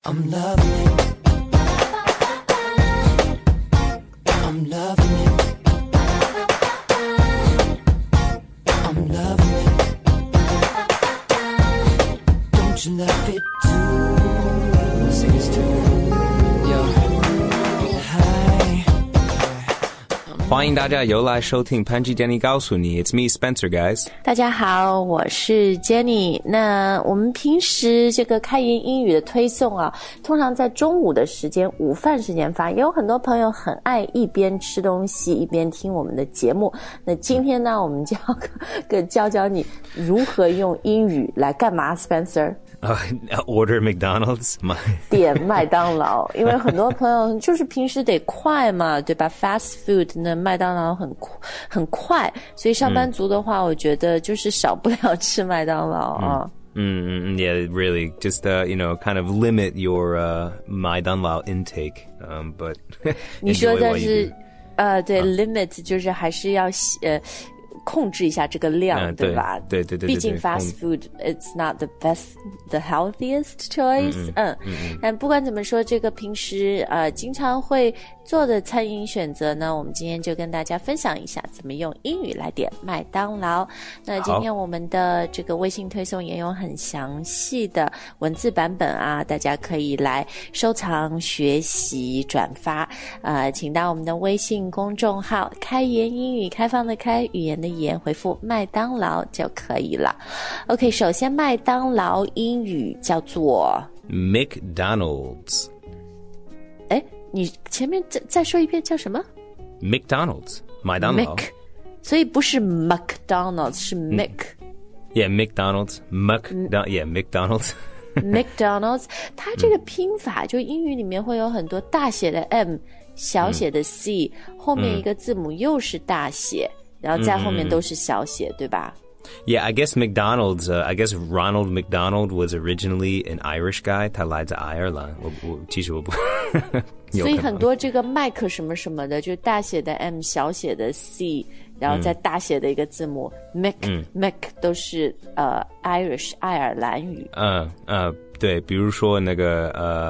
I'm loving it. I'm loving it. I'm loving it. Don't you love it too? Sing this too. Yo. Hi. 欢迎大家又来收听潘吉 Danny 告诉你 It's me Spencer guys。 大家好，我是 Jenny。 那我们平时这个开言英语的推送啊，通常在中午的时间，午饭时间发，也有很多朋友很爱一边吃东西一边听我们的节目。那今天呢，我们就要教教你如何用英语来干嘛 Spencer？ Order McDonald's 点麦当劳，因为很多朋友就是平时得快嘛，对吧 ？Fast food 那麦当劳很快，所以上班族的话，我觉得就是少不了吃麦当劳啊。 Yeah, really. Just, kind of limit your麦当劳 intake. But 你说的是对 limit 就是还是要控制一下这个量，对吧？ 对， 毕竟 fast food it's not the best, the healthiest choice. 但不管怎么说，这个平时经常会做的餐饮选择呢，我们今天就跟大家分享一下怎么用英语来点麦当劳。那今天我们的这个微信推送也有很详细的文字版本啊，大家可以来收藏、学习、转发。请到我们的微信公众号“开言英语”，开放的开，语言的言，回复麦当劳就可以了。OK， 首先麦当劳英语叫做 McDonald's。 你前面再说一遍叫什么 ？McDonald's 麦当劳。 所以不是 McDonald's 是 Mc。 Yeah, McDonald's. McDonald's. McDonald's 它这个拼法就英语里面会有很多大写的 M 小写的 C 后面一个字母又是大写然后在后面都是小写对吧 Yeah, I guess McDonald's, I guess Ronald McDonald was originally an Irish guy. 他来自爱尔兰。其实我不所以很多这个 Mike 什么什么的就大写的 M 小写的 C 然后再大写的一个字母 Mac 都是Irish 爱尔兰语对比如说那个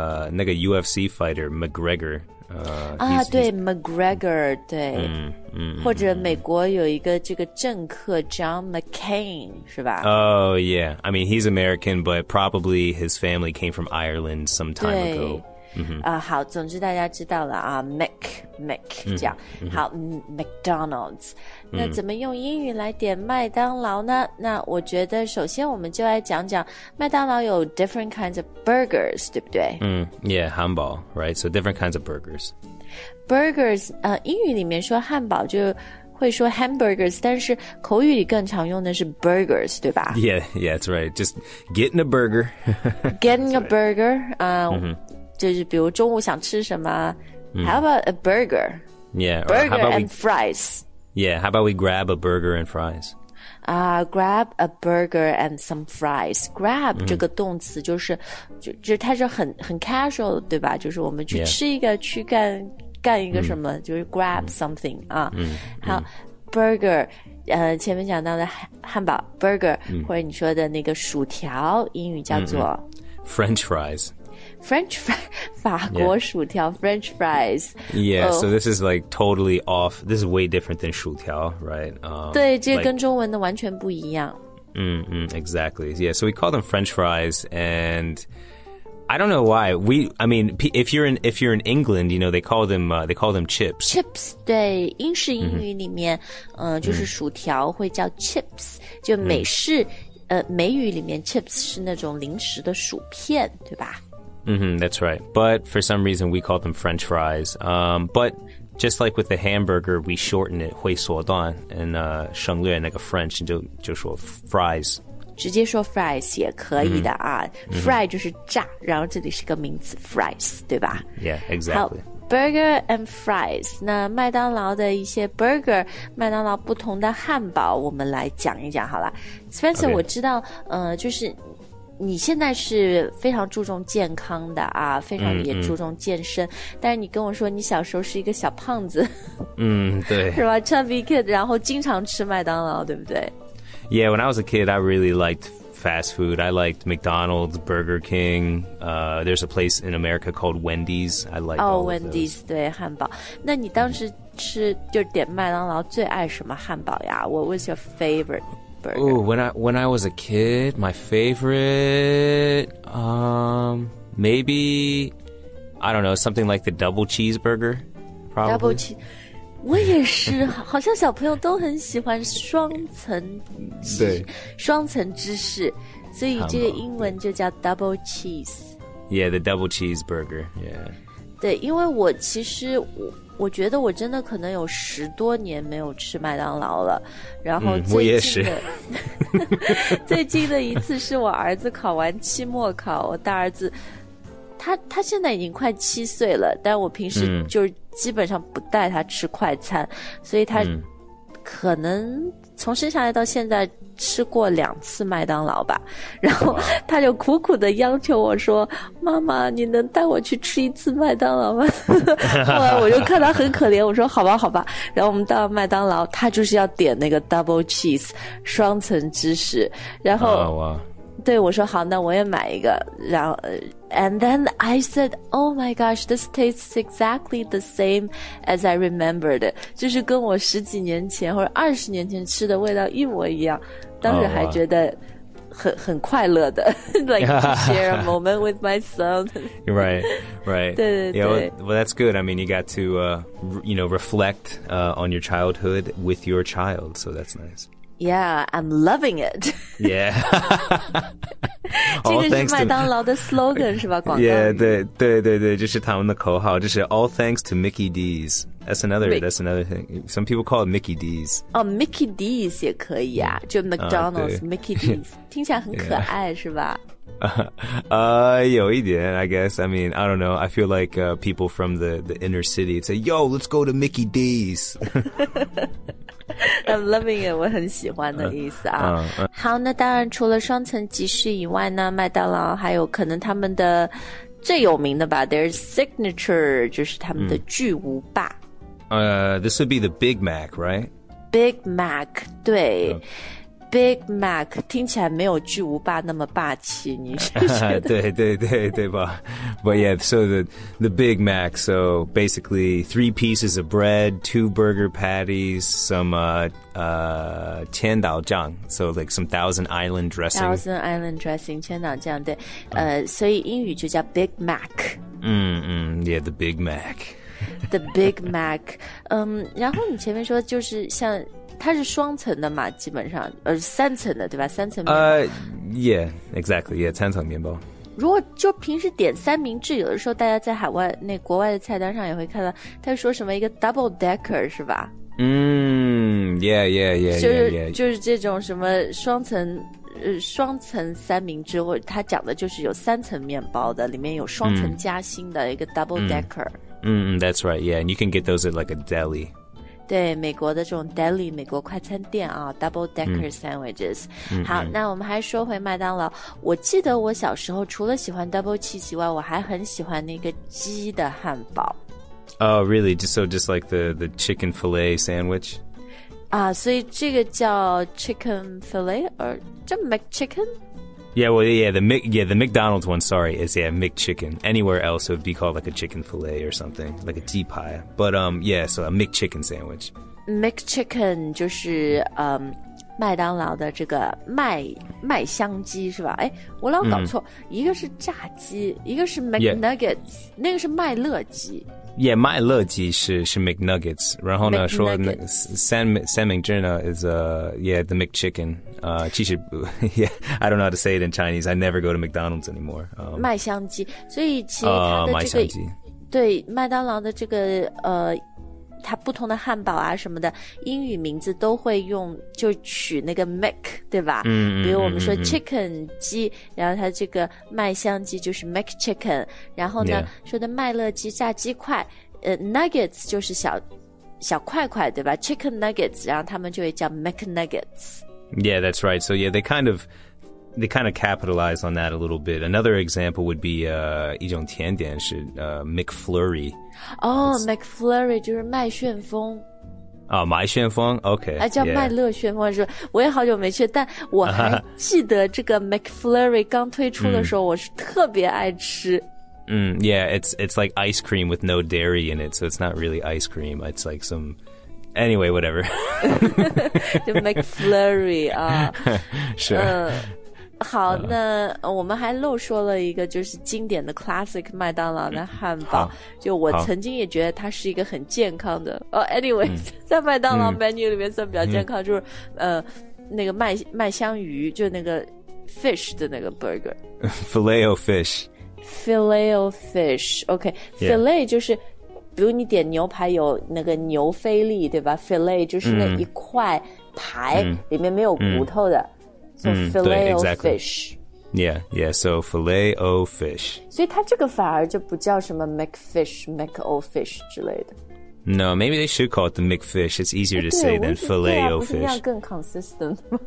UFC fighter McGregor 对 McGregor 对或者美国有一个这个政客 John McCain 是吧 Oh yeah, I mean he's American but probably his family came from Ireland some time ago 好总之大家知道了啊 Mac 这样好McDonald's 那怎么用英语来点麦当劳呢那我觉得首先我们就来讲讲麦当劳有 different kinds of burgers 对不对 Yeah, 汉堡 right so different kinds of burgers 英语里面说汉堡就会说 hamburgers 但是口语里更常用的是 burgers 对吧 Yeah, that's right just getting a burger getting a burger 就是比如中午想吃什么How about a burger? Yeah, burger and fries. Yeah, how about we grab a burger and fries? Grab a burger and some fries. Grab 这个动词就是它是很 casual 对吧？就是我们去吃一个去干一个什么就是 grab something 好 burger 前面讲到的汉堡 burger 或者你说的那个薯条英语叫做 French fries French fries 法国薯条 French fries Yeah, so this is like totally off. This is way different than 薯条 right? 对这跟中文的完全不一样 Exactly. Yeah, so we call them French fries and I don't know why. I mean, if you're in England, they call them chips. Chips 对英式英语里面就是薯条会叫 chips 就美式美语里面 chips 是那种零食的薯片对吧 That's right. But for some reason, we call them French fries. But just like with the hamburger, we shorten it 会缩短 and 省略那个 French 就说 fries. 直接说 fries 也可以的fry 就是炸然后这里是个名词 fries 对吧 Yeah, exactly. 好 burger and fries 那麦当劳的一些 burger 麦当劳不同的汉堡我们来讲一讲好了 Spencer、我知道就是你现在是非常注重健康的非常也注重健身但是你跟我说你小时候是一个小胖子对是吧 chubby kid 然后经常吃麦当劳对不对 Yeah, when I was a kid, I really liked fast food. I liked McDonald's, Burger King. There's a place in America called Wendy's. I like all of those. Wendy's 对汉堡。那你当时吃就点麦当劳最爱什么汉堡呀？What was your favorite burger? Oh, when I was a kid, my favorite, maybe I don't know, something like the double cheeseburger. Probably. Double cheese. 我也是，好像小朋友都很喜欢双层芝士，所以这个英文就叫 double cheese. Yeah, the double cheeseburger. Yeah. 对，因为我觉得我真的可能有10多年没有吃麦当劳了，然后我也是最近的一次是我儿子考完期末考，我大儿子他现在已经快7岁了，但我平时就是基本上不带他吃快餐，所以他可能从生下来到现在吃过2次麦当劳吧，然后他就苦苦的央求我说：“妈妈，你能带我去吃1次麦当劳吗？”后来我就看他很可怜，我说：“好吧，好吧。”然后我们到麦当劳，他就是要点那个 double cheese 双层芝士，然后对我说好，那我也买一个，然后and then I said, "Oh my gosh, this tastes exactly the same as I remembered." 就是跟我10几年前或者20年前吃的味道一模一样。当时还觉得很快乐的，like to share a moment with my son. Right. 对。 Yeah, well, that's good. I mean, you got to, reflect on your childhood with your child, so that's nice. Yeah, I'm loving it. Yeah. 这个是麦当劳的 slogan 是吧？广告语。 Yeah, 对，这是他们的口号，这是 all thanks to Mickey D's. That's another thing. Some people call it Mickey D's. Mickey D's 也可以啊，就 McDonald's Mickey D's 听起来很可爱是吧？ 有一点 I guess. I mean, I don't know. I feel like people from the inner city say, "Yo, let's go to Mickey D's." I'm loving it. 我很喜欢的意思啊。好，那当然除了双层吉士以外呢，麦当劳还有可能他们的最有名的吧 ，Their signature 就是他们的巨无霸。 This would be the Big Mac, right? Big Mac, 对。Big Mac 听起来没有巨无霸那么霸气，你是觉得？ 对吧？ But yeah, so the Big Mac, so basically 3 pieces of bread, 2 burger patties, some 千岛酱, so like some Thousand Island dressing. Thousand Island dressing, 千岛酱，对，所以英语就叫 Big Mac. Yeah, the Big Mac. The Big Mac. 然后你前面说就是像。它是双层的嘛，基本上3层的对吧？3层面包。 Yeah, exactly. Yeah, 3层面包。 如果就平时点三明治，有的时候大家在海外国外的菜单上也会看到，他说什么一个 double decker 是吧 ？Yeah. 就是这种什么双层三明治，或者他讲的就是有3层面包的，里面有双层夹心的一个 double decker。 That's right. Yeah, and you can get those at like a deli. 对，美国的这种 deli 美国快餐店啊 double decker sandwiches。好，那我们还说回麦当劳。我记得我小时候除了喜欢 double cheese 以外，我还很喜欢那个鸡的汉堡。 Oh, really? Just like the chicken fillet sandwich? 所以这个叫 chicken fillet or 叫 McChicken? Yeah, well, the McDonald's one, sorry, is McChicken. Anywhere else, it would be called like a chicken fillet or something, like a 鸡排. But yeah, so a McChicken sandwich. McChicken 就是麦当劳的这个麦香鸡是吧？哎，我老搞错，一个是炸鸡，一个是 McNuggets， 那个是麦乐鸡。 Yeah, 麦乐鸡是 McNuggets. 然后呢，说三明治呢 is the McChicken. 其实 yeah, I don't know how to say it in Chinese. I never go to McDonald's anymore. 麦香鸡，所以其实它的这个对麦当劳的这个它不同的汉堡啊什么的英语名字都会用就取那个 Mac 对吧？比如我们说 chicken 鸡，然后它这个麦香鸡就是 McChicken， 然后呢说的麦乐鸡炸鸡块nuggets 就是小块块对吧？ chicken nuggets， 然后他们就会叫 McNuggets。 Yeah, that's right. So yeah, they kind of capitalize on that a little bit. Another example would be 一种甜点是McFlurry. McFlurry 就是麦旋风。 麦旋风 OK 叫麦乐旋风是吧？我也好久没去，但我还记得这个 McFlurry 刚推出的时候，我是特别爱吃。 Yeah, it's like ice cream with no dairy in it, so it's not really ice cream. It's like some anyway, whatever. 就 McFlurry 啊， 是。 好，那我们还漏说了一个，就是经典的 classic 麦当劳的汉堡。就我曾经也觉得它是一个很健康的。anyway，在麦当劳 menu 里面算比较健康，就是那个麦香鱼，就那个 fish 的那个 burger。Filet-O fish。Filet-O fish，OK，filet 就是，比如你点牛排有那个牛菲力，对吧？filet 就是那一块排里面没有骨头的。So Filet-O fish. Yeah, so Filet-O fish. 所以它这个反而就不叫什么 McFish、Mac-O fish 之类的。 No, maybe they should call it the McFish. It's easier to say than Filet-O fish. 不是那样更 consistent 吗？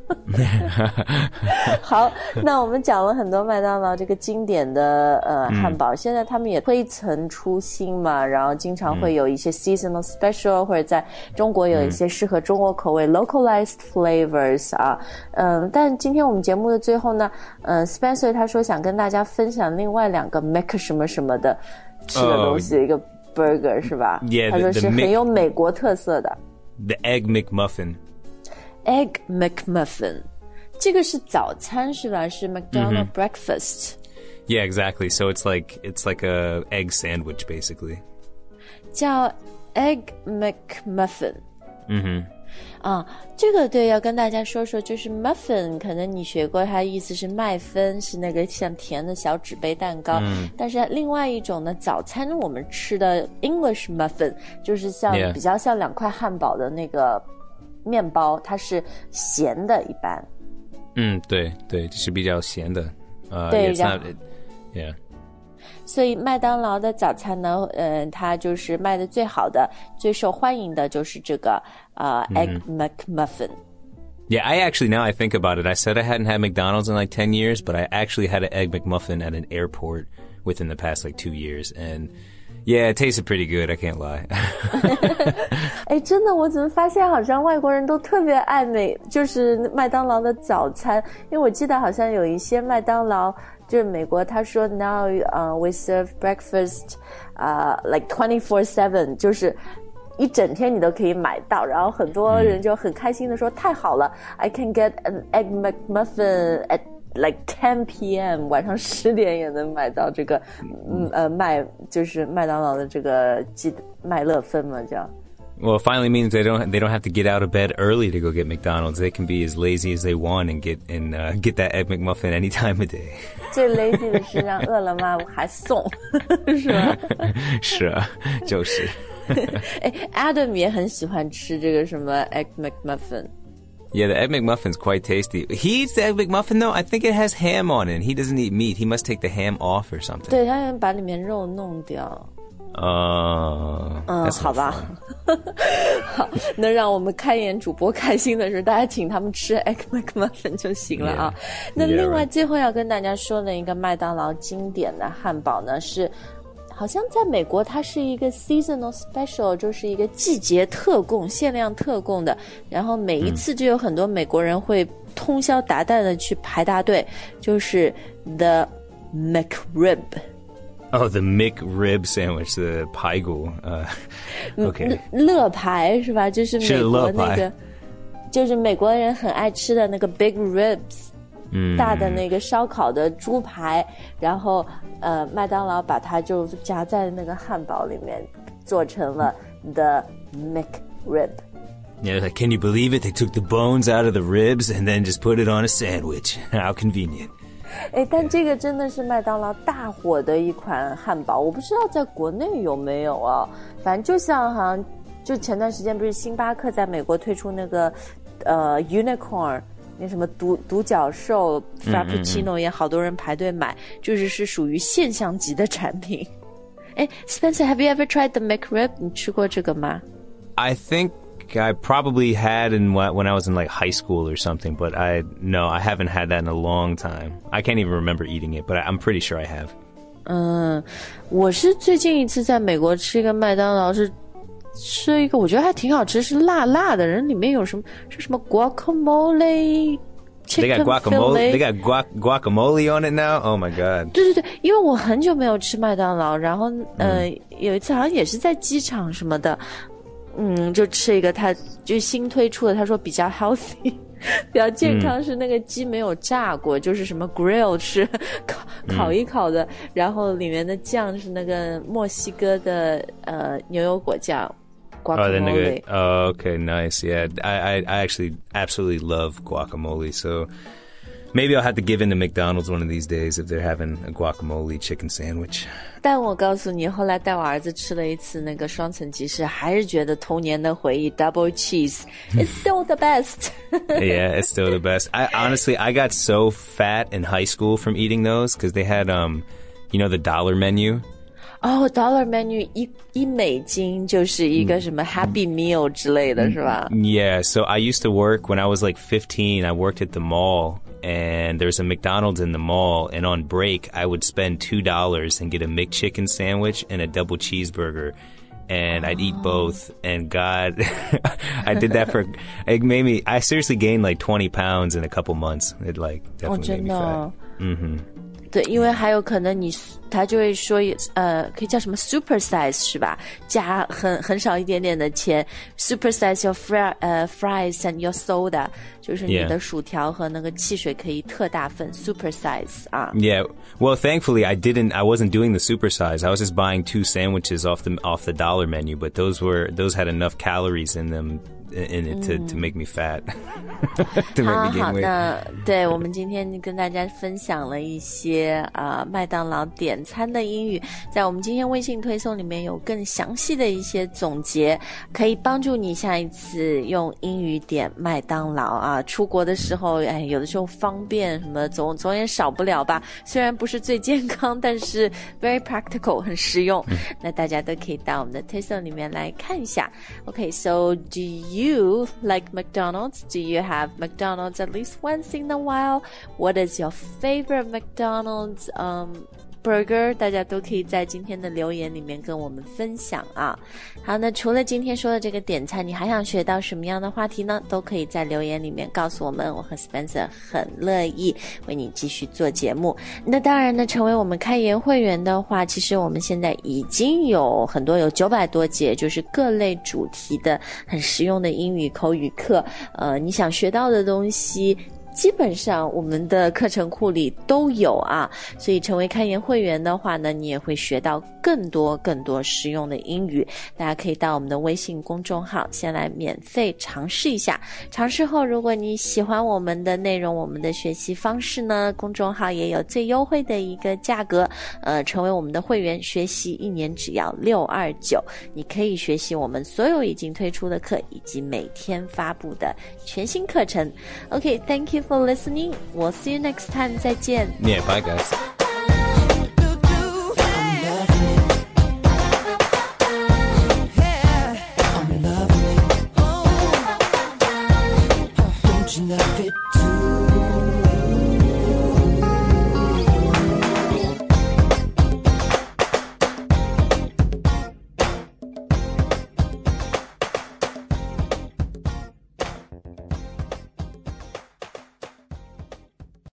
好，那我们讲了很多麦当劳这个经典的汉堡，现在他们也推陈出新嘛，然后经常会有一些 seasonal special，或者在中国有一些适合中国口味 localized flavors 啊。但今天我们节目的最后呢，Spencer 他说想跟大家分享另外2个 Mac 什么什么的吃的东西，一个burger 是吧？ Yeah, 他说是很有美国特色的。 The Egg McMuffin. Egg McMuffin. 这个是早餐是吧？是 McDonald's breakfast. Yeah, exactly. So it's like a egg sandwich basically. 叫 Egg McMuffin. 这个对，要跟大家说说，就是 muffin 可能你学过，它意思是麦芬，是那个像甜的小纸杯蛋糕，但是另外一种呢，早餐我们吃的 English muffin 就是像比较像2块汉堡的那个面包，它是咸的一般。 对，就是比较咸的。 对， yeah。 所以麦当劳的早餐呢，它就是卖的最好的、最受欢迎的就是这个Egg McMuffin. Yeah, now I think about it, I said I hadn't had McDonald's in like 10 years, but I actually had an Egg McMuffin at an airport within the past like 2 years, and yeah, it tasted pretty good, I can't lie. 真的，我怎么发现好像外国人都特别爱就是麦当劳的早餐，因为我记得好像有一些麦当劳就是美国他说 now we serve breakfast like 24/7， 就是一整天你都可以买到，然后很多人就很开心的说太好了 I can get an egg McMuffin at like 10 p.m. 晚上10点也能买到这个就是麦当劳的这个麦乐芬嘛叫。 Well, it finally means they don't have to get out of bed early to go get McDonald's. They can be as lazy as they want and get that Egg McMuffin any time of day. 最 lazy 的是让饿了么还送，是吧？ 是啊，就是。 Adam 也很喜欢吃这个什么 Egg McMuffin. Yeah, the Egg McMuffin's quite tasty. He eats the Egg McMuffin though. I think it has ham on it. He doesn't eat meat. He must take the ham off or something. 对，他把里面肉弄掉。好吧。好，那让我们开眼主播开心的是，大家请他们吃 Egg McMuffin 就行了啊。那另外最后要跟大家说的一个麦当劳经典的汉堡呢，是好像在美国它是一个 seasonal special， 就是一个季节特供、限量特供的，然后每一次就有很多美国人会通宵达旦的去排大队，就是 The McRib。Oh, the McRib sandwich, the 排骨，OK， 乐排是吧？就是美国那个，就是美国人很爱吃的那个 big ribs，大的那个烧烤的猪排，然后麦当劳把它就夹在那个汉堡里面，做成了 the McRib。 Yeah, like, can you believe it? They took the bones out of the ribs and then just put it on a sandwich. How convenient. 但这个真的是麦当劳大火的一款汉堡，我不知道在国内有没有啊。反正就像好像就前段时间不是星巴克在美国推出那个unicorn 那什么独角兽 frappuccino 也好多人排队买，就是属于现象级的产品。Spencer, have you ever tried the McRib? 你吃过这个吗？ I think I probably had when I was in like high school or something, but I haven't had that in a long time. I can't even remember eating it, but I'm pretty sure I have. 我是最近一次在美国吃一个麦当劳是吃了一个我觉得还挺好吃，是辣辣的，人里面有什么是什么 guacamole They got guacamole. They got guacamole on it now. Oh my god. 对对对，因为我很久没有吃麦当劳，然后有一次好像也是在机场什么的，就吃一个他就新推出的，他说比较 healthy 比较健康，是那个鸡没有炸过，就是什么 grill 是烤一烤的，然后里面的酱是那个墨西哥的牛油果酱。Guacamole. Oh, okay, nice. Yeah, I actually absolutely love guacamole. So maybe I'll have to give in to McDonald's one of these days if they're having a guacamole chicken sandwich. 但我告诉你，后来带我儿子吃了一次那个双层吉士，还是觉得童年的回忆 double cheese is still the best. Yeah, it's still the best. I got so fat in high school from eating those because they had the dollar menu. Dollar menu 一美金就是一个什么 Happy Meal 之类的是吧？ Yeah, so I used to work when I was like 15. I worked at the mall, and there's a McDonald's in the mall. And on break, I would spend $2 and get a McChicken sandwich and a double cheeseburger. And I'd eat both. And God, I did that I seriously gained like 20 pounds in a couple months. It like definitely made me fat. Mm-hmm. 对，因为还有可能他就会说可以叫什么 super size 是吧？加很少一点点的钱 super size your fries and your soda， 就是你的薯条和那个汽水可以特大份 super size 啊。 Yeah, well, thankfully I wasn't doing the super size. I was just buying 2 sandwiches off the dollar menu, but those had enough calories in them. In it to make me fat. To make me gain weight. 那对，我们今天跟大家分享了一些麦当劳点餐的英语，在我们今天微信推送里面有更详细的一些总结，可以帮助你下一次用英语点麦当劳啊。出国的时候，有的时候方便什么总也少不了吧。虽然不是最健康，但是 very practical 很实用。那大家都可以到我们的推送里面来看一下。Okay, so do you like McDonald's? Do you have McDonald's at least once in a while? What is your favorite McDonald's burger? 大家都可以在今天的留言里面跟我们分享啊。好，那除了今天说的这个点餐，你还想学到什么样的话题呢？都可以在留言里面告诉我们，我和 Spencer 很乐意为你继续做节目。那当然呢，成为我们开言会员的话，其实我们现在已经有很多，有900多节，就是各类主题的很实用的英语口语课。你想学到的东西基本上我们的课程库里都有啊，所以成为开言会员的话呢，你也会学到更多实用的英语。大家可以到我们的微信公众号先来免费尝试一下，尝试后如果你喜欢我们的内容，我们的学习方式呢，公众号也有最优惠的一个价格，成为我们的会员，学习1年只要629，你可以学习我们所有已经推出的课以及每天发布的全新课程。Okay, thank you for listening. We'll see you next time. 再见。 Yeah, bye guys.